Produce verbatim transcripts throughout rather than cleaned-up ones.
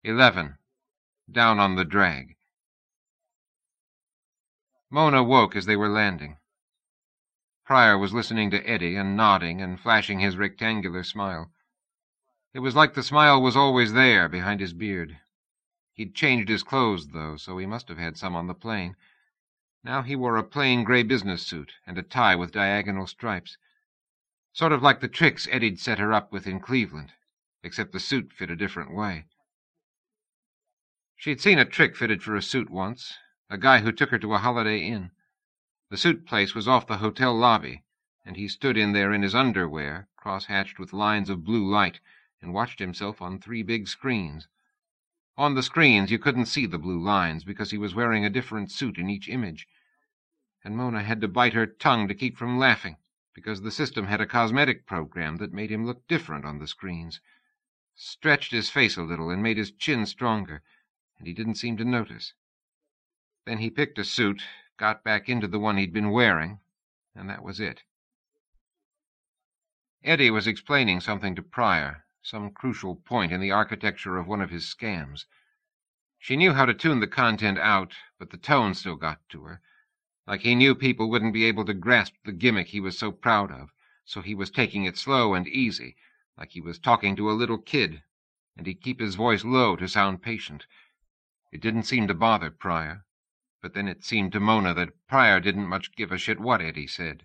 Eleven. Down on the drag. Mona woke as they were landing. Pryor was listening to Eddie and nodding and flashing his rectangular smile. It was like the smile was always there behind his beard. He'd changed his clothes, though, so he must have had some on the plane. Now he wore a plain gray business suit and a tie with diagonal stripes. Sort of like the tricks Eddie'd set her up with in Cleveland, except the suit fit a different way. She'd seen a trick fitted for a suit once, a guy who took her to a Holiday Inn. The suit place was off the hotel lobby, and he stood in there in his underwear, cross-hatched with lines of blue light, and watched himself on three big screens. On the screens you couldn't see the blue lines because he was wearing a different suit in each image. And Mona had to bite her tongue to keep from laughing, because the system had a cosmetic program that made him look different on the screens. Stretched his face a little and made his chin stronger, and he didn't seem to notice. Then he picked a suit, got back into the one he'd been wearing, and that was it. Eddie was explaining something to Pryor, some crucial point in the architecture of one of his scams. She knew how to tune the content out, but the tone still got to her, like he knew people wouldn't be able to grasp the gimmick he was so proud of, so he was taking it slow and easy, like he was talking to a little kid, and he'd keep his voice low to sound patient. It didn't seem to bother Pryor, but then it seemed to Mona that Pryor didn't much give a shit what Eddie said.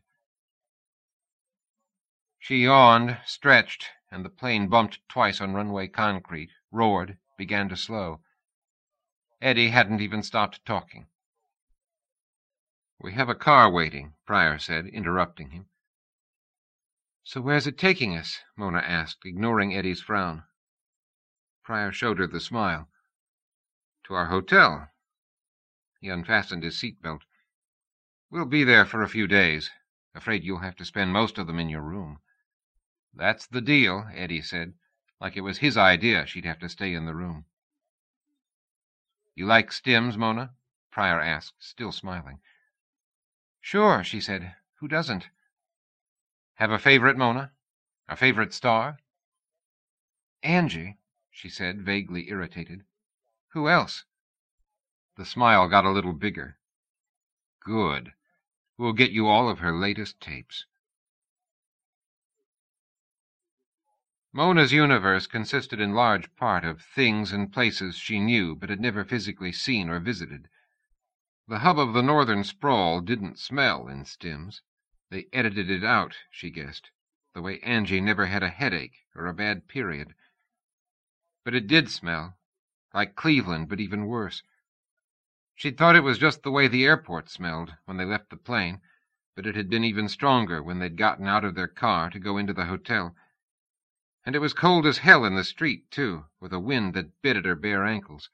She yawned, stretched, and the plane bumped twice on runway concrete, roared, began to slow. Eddie hadn't even stopped talking. "We have a car waiting," Pryor said, interrupting him. "So where's it taking us?" Mona asked, ignoring Eddie's frown. Pryor showed her the smile. "To our hotel." He unfastened his seatbelt. "We'll be there for a few days. Afraid you'll have to spend most of them in your room." "That's the deal," Eddie said, like it was his idea she'd have to stay in the room. "You like stims, Mona?" Pryor asked, still smiling. "Sure," she said. "Who doesn't?" "Have a favorite, Mona? A favorite star?" "Angie," she said, vaguely irritated. "Who else?" The smile got a little bigger. "Good. We'll get you all of her latest tapes." Mona's universe consisted in large part of things and places she knew but had never physically seen or visited. The hub of the northern sprawl didn't smell in stims. They edited it out, she guessed, the way Angie never had a headache or a bad period. But it did smell, like Cleveland, but even worse. She'd thought it was just the way the airport smelled when they left the plane, but it had been even stronger when they'd gotten out of their car to go into the hotel. And it was cold as hell in the street, too, with a wind that bit at her bare ankles.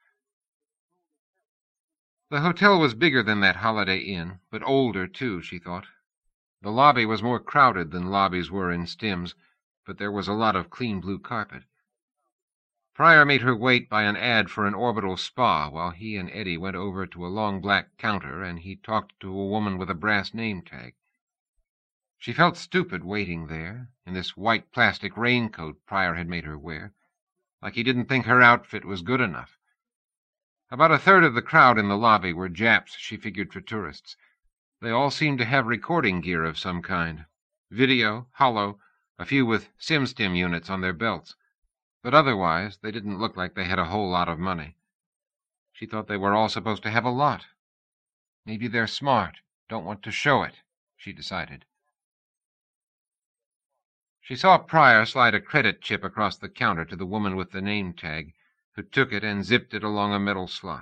The hotel was bigger than that Holiday Inn, but older, too, she thought. The lobby was more crowded than lobbies were in stims, but there was a lot of clean blue carpet. Pryor made her wait by an ad for an orbital spa while he and Eddie went over to a long black counter and he talked to a woman with a brass name tag. She felt stupid waiting there, in this white plastic raincoat Pryor had made her wear, like he didn't think her outfit was good enough. About a third of the crowd in the lobby were Japs she figured for tourists. They all seemed to have recording gear of some kind. Video, holo, a few with SimStim units on their belts. But otherwise, they didn't look like they had a whole lot of money. She thought they were all supposed to have a lot. Maybe they're smart, don't want to show it, she decided. She saw Pryor slide a credit chip across the counter to the woman with the name tag, who took it and zipped it along a metal slot.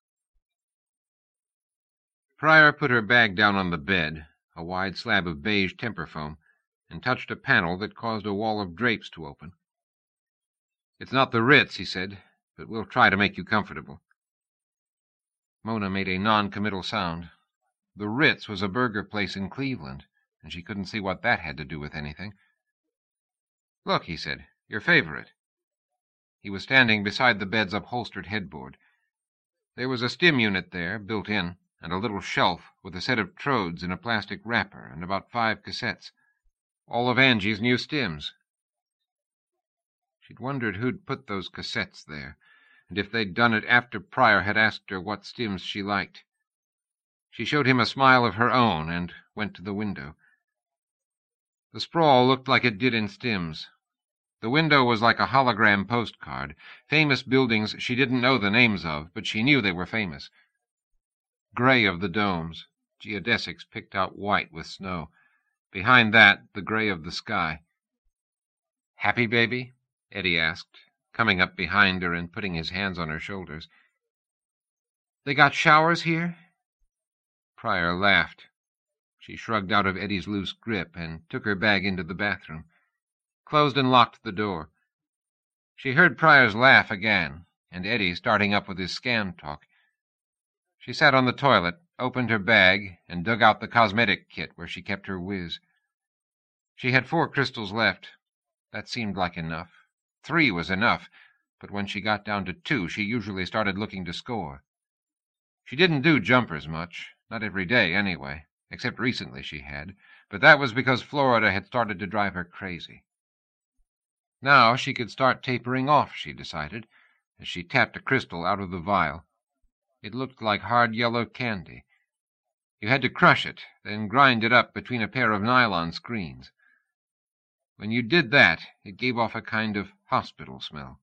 Pryor put her bag down on the bed, a wide slab of beige temper foam, and touched a panel that caused a wall of drapes to open. "It's not the Ritz," he said, "but we'll try to make you comfortable." Mona made a non-committal sound. The Ritz was a burger place in Cleveland, and she couldn't see what that had to do with anything. "Look," he said, "your favorite." He was standing beside the bed's upholstered headboard. There was a stim unit there, built in, and a little shelf with a set of trodes in a plastic wrapper and about five cassettes. All of Angie's new stims. She'd wondered who'd put those cassettes there. and if they'd done it after Pryor had asked her what stims she liked. She showed him a smile of her own and went to the window. The sprawl looked like it did in stims. The window was like a hologram postcard, famous buildings she didn't know the names of, but she knew they were famous. Gray of the domes, geodesics picked out white with snow. Behind that, the gray of the sky. "Happy, baby?" Eddie asked, coming up behind her and putting his hands on her shoulders. "They got showers here?" Pryor laughed. She shrugged out of Eddie's loose grip and took her bag into the bathroom, closed and locked the door. She heard Pryor's laugh again, and Eddie starting up with his scam talk. She sat on the toilet, opened her bag, and dug out the cosmetic kit where she kept her whiz. She had four crystals left. That seemed like enough. Three was enough, but when she got down to two, she usually started looking to score. She didn't do jumpers much, not every day anyway, except recently she had, but that was because Florida had started to drive her crazy. Now she could start tapering off, she decided, as she tapped a crystal out of the vial. It looked like hard yellow candy. You had to crush it, then grind it up between a pair of nylon screens. When you did that, it gave off a kind of hospital smell.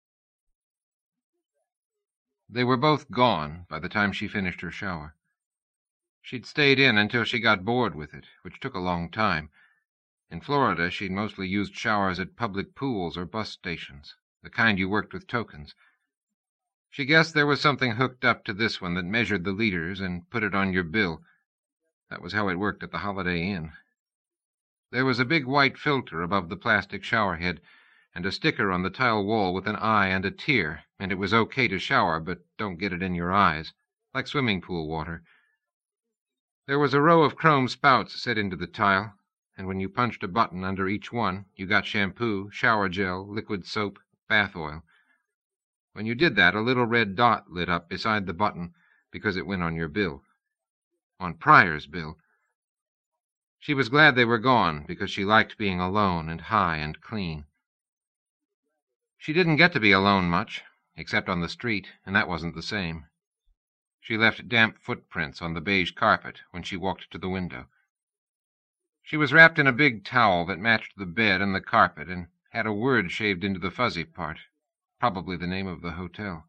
They were both gone by the time she finished her shower. She'd stayed in until she got bored with it, which took a long time. In Florida, she'd mostly used showers at public pools or bus stations, the kind you worked with tokens. She guessed there was something hooked up to this one that measured the liters and put it on your bill. That was how it worked at the Holiday Inn. There was a big white filter above the plastic shower head, and a sticker on the tile wall with an eye and a tear, and it was okay to shower, but don't get it in your eyes, like swimming pool water. There was a row of chrome spouts set into the tile, and when you punched a button under each one, you got shampoo, shower gel, liquid soap, bath oil. When you did that, a little red dot lit up beside the button because it went on your bill. On Pryor's bill. She was glad they were gone because she liked being alone and high and clean. She didn't get to be alone much, except on the street, and that wasn't the same. She left damp footprints on the beige carpet when she walked to the window. She was wrapped in a big towel that matched the bed and the carpet and had a word shaved into the fuzzy part, probably the name of the hotel.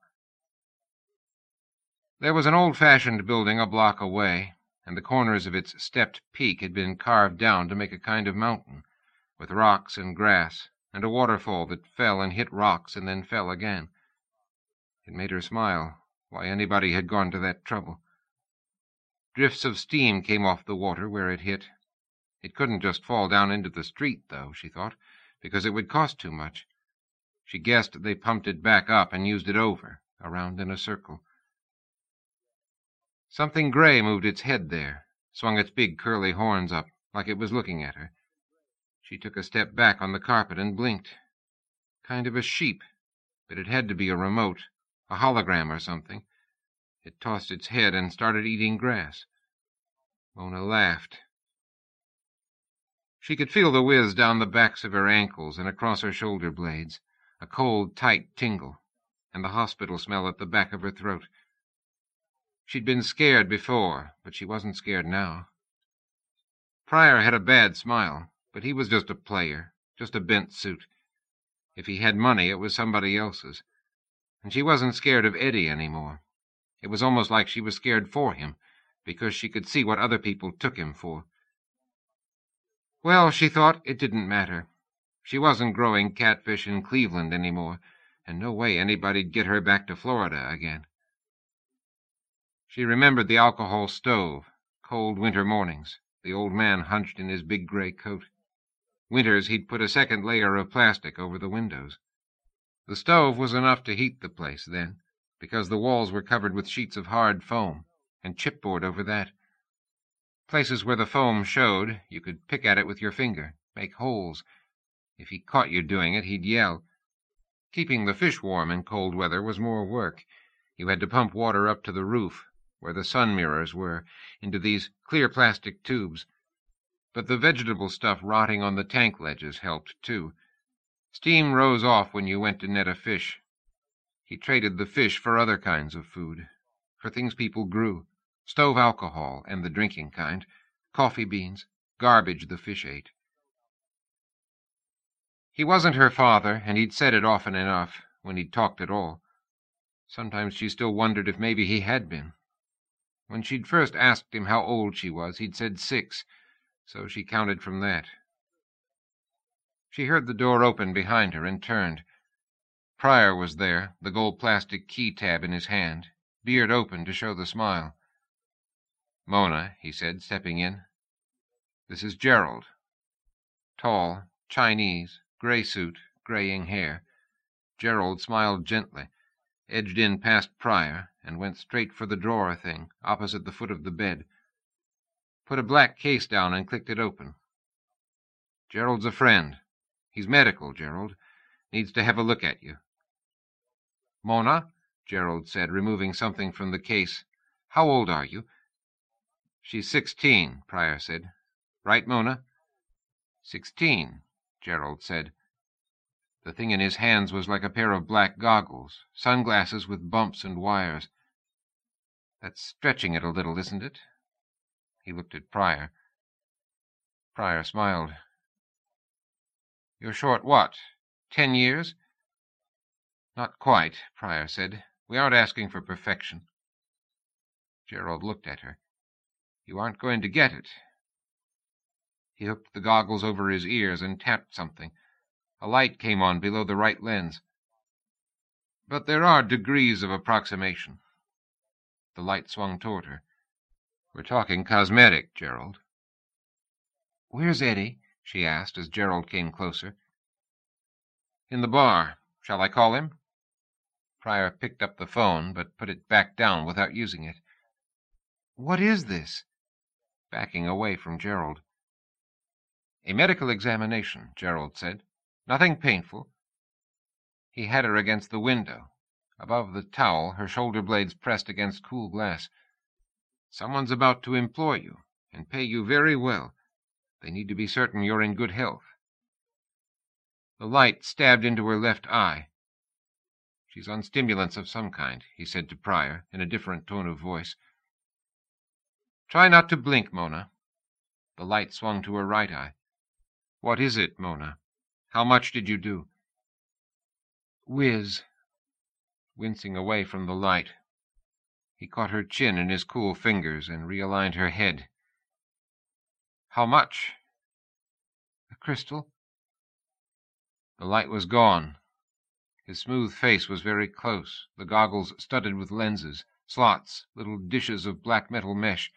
There was an old-fashioned building a block away, and the corners of its stepped peak had been carved down to make a kind of mountain, with rocks and grass, and a waterfall that fell and hit rocks and then fell again. It made her smile, why anybody had gone to that trouble. Drifts of steam came off the water where it hit. It couldn't just fall down into the street, though, she thought, because it would cost too much. She guessed they pumped it back up and used it over, around in a circle. Something gray moved its head there, swung its big curly horns up, like it was looking at her. She took a step back on the carpet and blinked. Kind of a sheep, but it had to be a remote, a hologram or something. It tossed its head and started eating grass. Mona laughed. She could feel the whiz down the backs of her ankles and across her shoulder blades, a cold, tight tingle, and the hospital smell at the back of her throat. She'd been scared before, but she wasn't scared now. Pryor had a bad smile, but he was just a player, just a bent suit. If he had money, it was somebody else's. And she wasn't scared of Eddie anymore. It was almost like she was scared for him, because she could see what other people took him for. Well, she thought, it didn't matter. She wasn't growing catfish in Cleveland anymore, and no way anybody'd get her back to Florida again. She remembered the alcohol stove, cold winter mornings, the old man hunched in his big gray coat. Winters he'd put a second layer of plastic over the windows. The stove was enough to heat the place then, because the walls were covered with sheets of hard foam, and chipboard over that. Places where the foam showed, you could pick at it with your finger, make holes. If he caught you doing it, he'd yell. Keeping the fish warm in cold weather was more work. You had to pump water up to the roof, where the sun mirrors were, into these clear plastic tubes. But the vegetable stuff rotting on the tank ledges helped, too. Steam rose off when you went to net a fish. He traded the fish for other kinds of food, for things people grew, stove alcohol and the drinking kind, coffee beans, garbage the fish ate. He wasn't her father, and he'd said it often enough, when he'd talked at all. Sometimes she still wondered if maybe he had been. When she'd first asked him how old she was, he'd said six, so she counted from that. She heard the door open behind her and turned. Pryor was there, the gold plastic key tab in his hand, beard open to show the smile. "Mona," he said, stepping in. "This is Gerald." Tall, Chinese, gray suit, graying hair. Gerald smiled gently, edged in past Pryor, and went straight for the drawer thing, opposite the foot of the bed. Put a black case down and clicked it open. "Gerald's a friend. He's medical, Gerald. Needs to have a look at you." "Mona," Gerald said, removing something from the case. "How old are you?" "She's sixteen," Pryor said. "Right, Mona?" "Sixteen," Gerald said. The thing in his hands was like a pair of black goggles, sunglasses with bumps and wires. "That's stretching it a little, isn't it?" He looked at Pryor. Pryor smiled. "You're short what? Ten years?" "Not quite," Pryor said. "We aren't asking for perfection." Gerald looked at her. "You aren't going to get it." He hooked the goggles over his ears and tapped something. A light came on below the right lens. "But there are degrees of approximation." The light swung toward her. "We're talking cosmetic, Gerald." "Where's Eddie?" she asked as Gerald came closer. "In the bar. Shall I call him?" Pryor picked up the phone, but put it back down without using it. "What is this?" Backing away from Gerald. "A medical examination," Gerald said. "Nothing painful." He had her against the window. Above the towel, her shoulder blades pressed against cool glass. "Someone's about to employ you, and pay you very well. They need to be certain you're in good health." The light stabbed into her left eye. "She's on stimulants of some kind," he said to Pryor, in a different tone of voice. "Try not to blink, Mona." The light swung to her right eye. "What is it, Mona? How much did you do?" "Whiz." Wincing away from the light. He caught her chin in his cool fingers and realigned her head. "How much?" "A crystal." The light was gone. His smooth face was very close, the goggles studded with lenses, slots, little dishes of black metal mesh.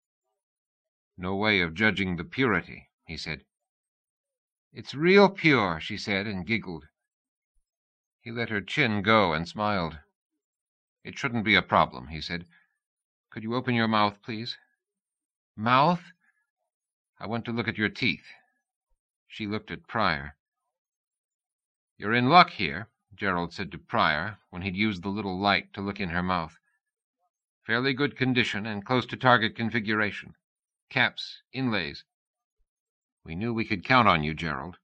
"No way of judging the purity," he said. "It's real pure," she said, and giggled. He let her chin go and smiled. "It shouldn't be a problem," he said. "Could you open your mouth, please?" "Mouth?" "I want to look at your teeth." She looked at Pryor. "You're in luck here," Gerald said to Pryor, when he'd used the little light to look in her mouth. "Fairly good condition and close to target configuration. Caps, inlays. We knew we could count on you, Gerald."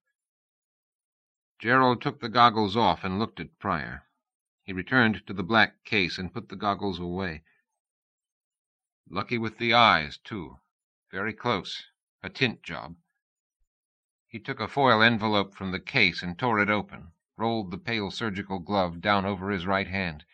Gerald took the goggles off and looked at Pryor. He returned to the black case and put the goggles away. "Lucky with the eyes, too. Very close. A tint job." He took a foil envelope from the case and tore it open, rolled the pale surgical glove down over his right hand.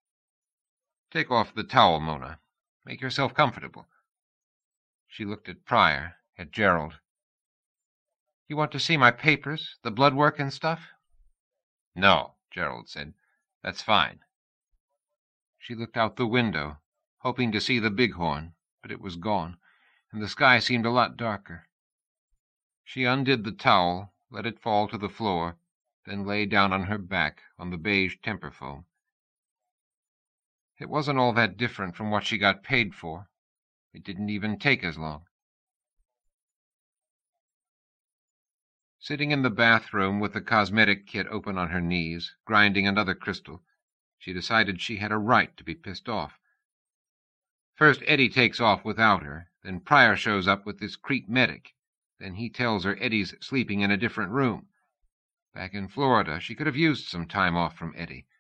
"Take off the towel, Mona. Make yourself comfortable." She looked at Pryor, at Gerald. "You want to see my papers, the blood work and stuff?" "No," Gerald said. "That's fine." She looked out the window, hoping to see the bighorn, but it was gone, and the sky seemed a lot darker. She undid the towel, let it fall to the floor, then lay down on her back on the beige temper foam. It wasn't all that different from what she got paid for. It didn't even take as long. Sitting in the bathroom with the cosmetic kit open on her knees, grinding another crystal, she decided she had a right to be pissed off. First Eddie takes off without her, then Pryor shows up with this Crete medic. Then he tells her Eddie's sleeping in a different room. Back in Florida, she could have used some time off from Eddie.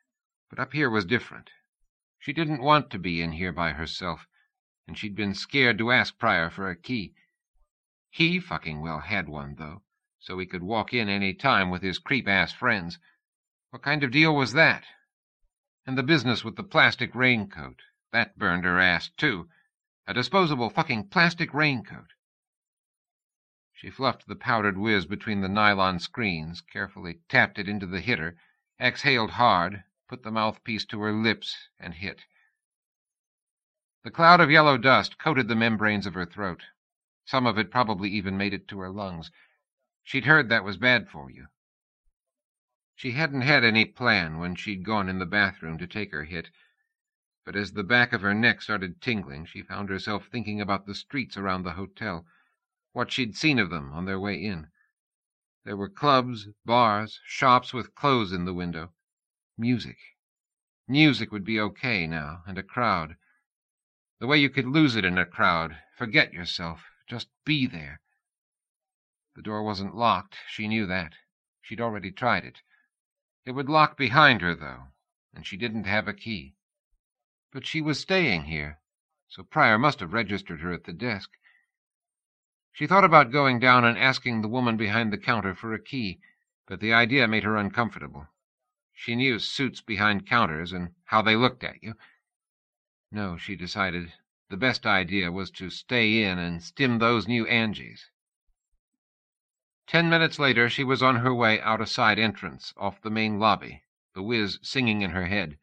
But up here was different. She didn't want to be in here by herself, and she'd been scared to ask Pryor for a key. He fucking well had one, though, so he could walk in any time with his creep-ass friends. What kind of deal was that? And the business with the plastic raincoat. That burned her ass, too. A disposable fucking plastic raincoat. She fluffed the powdered whiz between the nylon screens, carefully tapped it into the hitter, exhaled hard, put the mouthpiece to her lips, and hit. The cloud of yellow dust coated the membranes of her throat. Some of it probably even made it to her lungs. She'd heard that was bad for you. She hadn't had any plan when she'd gone in the bathroom to take her hit, but as the back of her neck started tingling, she found herself thinking about the streets around the hotel, what she'd seen of them on their way in. There were clubs, bars, shops with clothes in the window. Music. Music would be okay now, and a crowd. The way you could lose it in a crowd, forget yourself, just be there. The door wasn't locked, she knew that. She'd already tried it. It would lock behind her, though, and she didn't have a key. But she was staying here, so Pryor must have registered her at the desk. She thought about going down and asking the woman behind the counter for a key, but the idea made her uncomfortable. She knew suits behind counters and how they looked at you. No, she decided, the best idea was to stay in and stim those new Angies. Ten minutes later, she was on her way out a side entrance off the main lobby, the whiz singing in her head.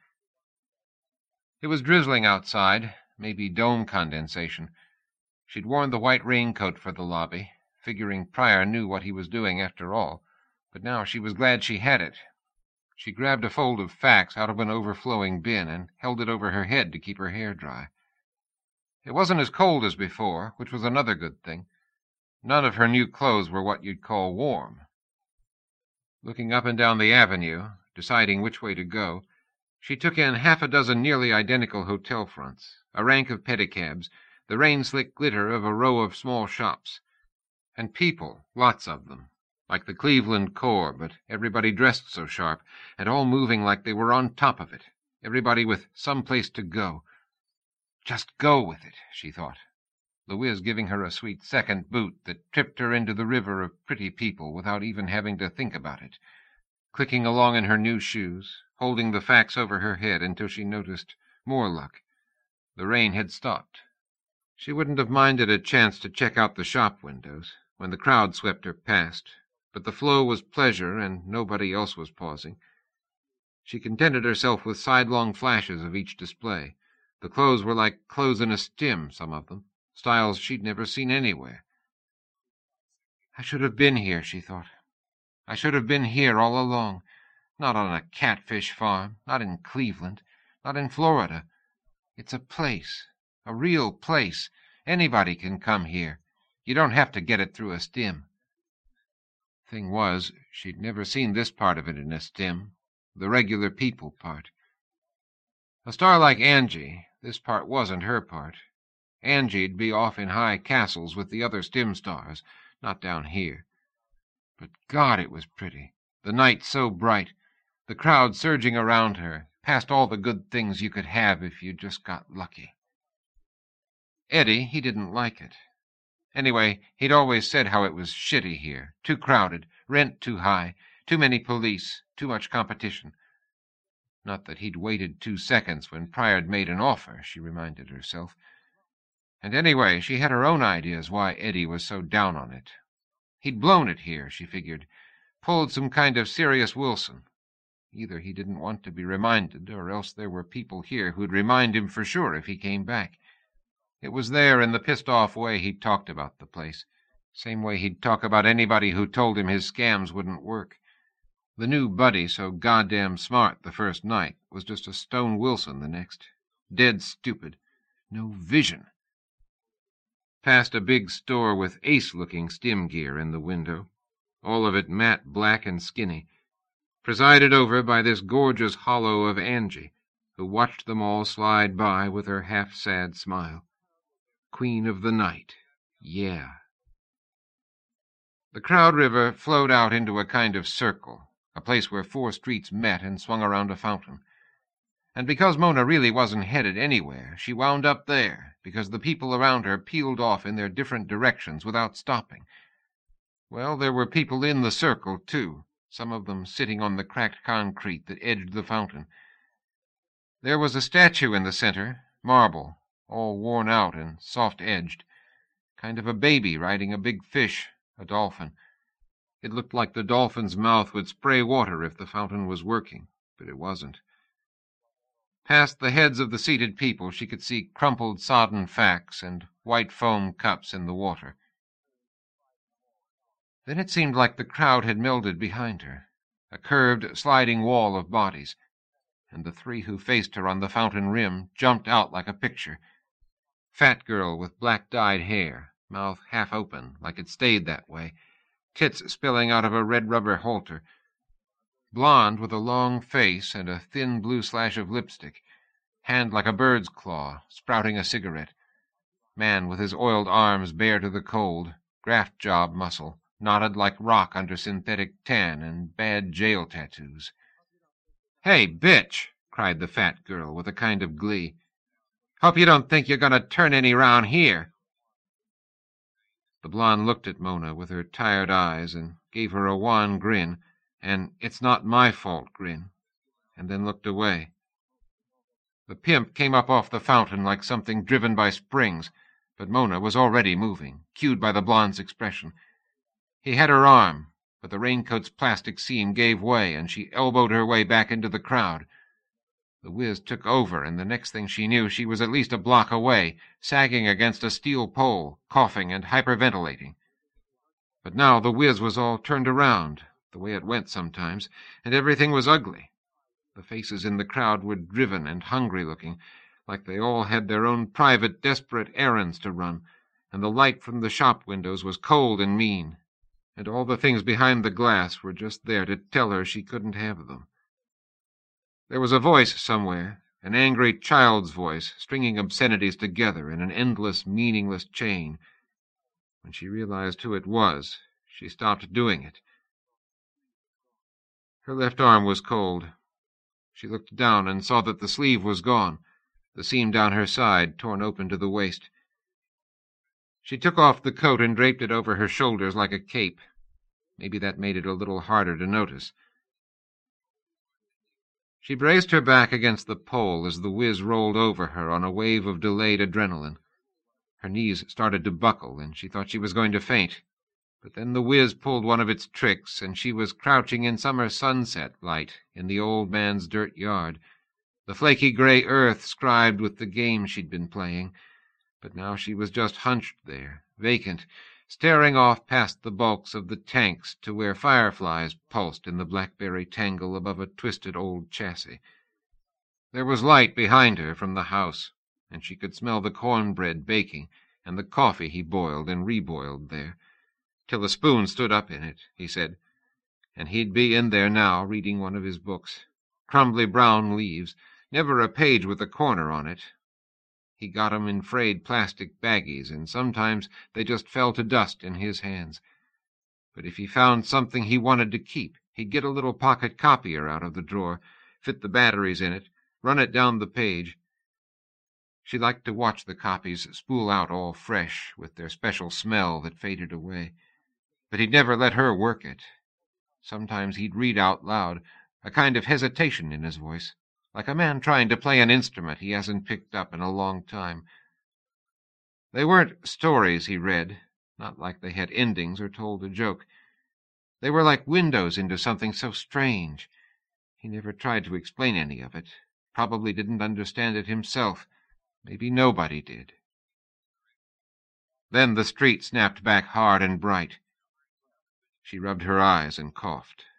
It was drizzling outside, maybe dome condensation. She'd worn the white raincoat for the lobby, figuring Pryor knew what he was doing after all, but now she was glad she had it. She grabbed a fold of fax out of an overflowing bin and held it over her head to keep her hair dry. It wasn't as cold as before, which was another good thing. None of her new clothes were what you'd call warm. Looking up and down the avenue, deciding which way to go, she took in half a dozen nearly identical hotel fronts, a rank of pedicabs, the rain-slick glitter of a row of small shops. And people, lots of them, like the Cleveland Corps, but everybody dressed so sharp, and all moving like they were on top of it, everybody with some place to go. Just go with it, she thought, the whiz giving her a sweet second boot that tripped her into the river of pretty people without even having to think about it, clicking along in her new shoes, holding the fax over her head until she noticed more luck. The rain had stopped. She wouldn't have minded a chance to check out the shop windows when the crowd swept her past, but the flow was pleasure and nobody else was pausing. She contented herself with sidelong flashes of each display. The clothes were like clothes in a stim, some of them, styles she'd never seen anywhere. I should have been here, she thought. I should have been here all along, not on a catfish farm, not in Cleveland, not in Florida. It's a place, a real place. Anybody can come here. You don't have to get it through a stim. Thing was, she'd never seen this part of it in a stim, the regular people part. A star like Angie, this part wasn't her part. Angie'd be off in high castles with the other stim stars, not down here. But God, it was pretty. The night so bright, the crowd surging around her, past all the good things you could have if you just got lucky. Eddie, he didn't like it. Anyway, he'd always said how it was shitty here, too crowded, rent too high, too many police, too much competition. Not that he'd waited two seconds when Pryor'd made an offer, she reminded herself. And anyway, she had her own ideas why Eddie was so down on it. He'd blown it here, she figured, pulled some kind of serious Wilson. Either he didn't want to be reminded, or else there were people here who'd remind him for sure if he came back. It was there in the pissed-off way he'd talked about the place, same way he'd talk about anybody who told him his scams wouldn't work. The new buddy, so goddamn smart the first night, was just a stone Wilson the next. Dead stupid. No vision. Past a big store with ace-looking stim gear in the window, all of it matte black and skinny, presided over by this gorgeous hollow of Angie, who watched them all slide by with her half-sad smile. Queen of the night. Yeah. The Crowd River flowed out into a kind of circle, a place where four streets met and swung around a fountain. And because Mona really wasn't headed anywhere, she wound up there, because the people around her peeled off in their different directions without stopping. Well, there were people in the circle, too, some of them sitting on the cracked concrete that edged the fountain. There was a statue in the center, marble, all worn out and soft-edged, kind of a baby riding a big fish, a dolphin. It looked like the dolphin's mouth would spray water if the fountain was working, but it wasn't. Past the heads of the seated people, she could see crumpled, sodden facts and white foam cups in the water. Then it seemed like the crowd had melded behind her, a curved, sliding wall of bodies, and the three who faced her on the fountain rim jumped out like a picture. Fat girl with black-dyed hair, mouth half open, like it stayed that way, tits spilling out of a red rubber halter. Blonde with a long face and a thin blue slash of lipstick, hand like a bird's claw, sprouting a cigarette. Man with his oiled arms bare to the cold, graft job muscle, knotted like rock under synthetic tan and bad jail tattoos. "Hey, bitch!" cried the fat girl with a kind of glee. "Hope you don't think you're going to turn any round here." The blonde looked at Mona with her tired eyes and gave her a wan grin, an it's-not-my-fault grin, and then looked away. The pimp came up off the fountain like something driven by springs, but Mona was already moving, cued by the blonde's expression. He had her arm, but the raincoat's plastic seam gave way, and she elbowed her way back into the crowd. The whiz took over, and the next thing she knew, she was at least a block away, sagging against a steel pole, coughing and hyperventilating. But now the whiz was all turned around, the way it went sometimes, and everything was ugly. The faces in the crowd were driven and hungry-looking, like they all had their own private, desperate errands to run, and the light from the shop windows was cold and mean, and all the things behind the glass were just there to tell her she couldn't have them. There was a voice somewhere, an angry child's voice, stringing obscenities together in an endless, meaningless chain. When she realized who it was, she stopped doing it. Her left arm was cold. She looked down and saw that the sleeve was gone, the seam down her side torn open to the waist. She took off the coat and draped it over her shoulders like a cape. Maybe that made it a little harder to notice. She braced her back against the pole as the whiz rolled over her on a wave of delayed adrenaline. Her knees started to buckle, and she thought she was going to faint. But then the whiz pulled one of its tricks, and she was crouching in summer sunset light in the old man's dirt yard, the flaky gray earth scribed with the game she'd been playing. But now she was just hunched there, vacant, staring off past the bulks of the tanks to where fireflies pulsed in the blackberry tangle above a twisted old chassis. There was light behind her from the house, and she could smell the cornbread baking and the coffee he boiled and reboiled there, till a spoon stood up in it, he said, and he'd be in there now reading one of his books. Crumbly brown leaves, never a page with a corner on it. He got 'em in frayed plastic baggies, and sometimes they just fell to dust in his hands. But if he found something he wanted to keep, he'd get a little pocket copier out of the drawer, fit the batteries in it, run it down the page. She liked to watch the copies spool out all fresh, with their special smell that faded away. But he'd never let her work it. Sometimes he'd read out loud, a kind of hesitation in his voice, like a man trying to play an instrument he hasn't picked up in a long time. They weren't stories he read, not like they had endings or told a joke. They were like windows into something so strange. He never tried to explain any of it, probably didn't understand it himself. Maybe nobody did. Then the street snapped back hard and bright. She rubbed her eyes and coughed.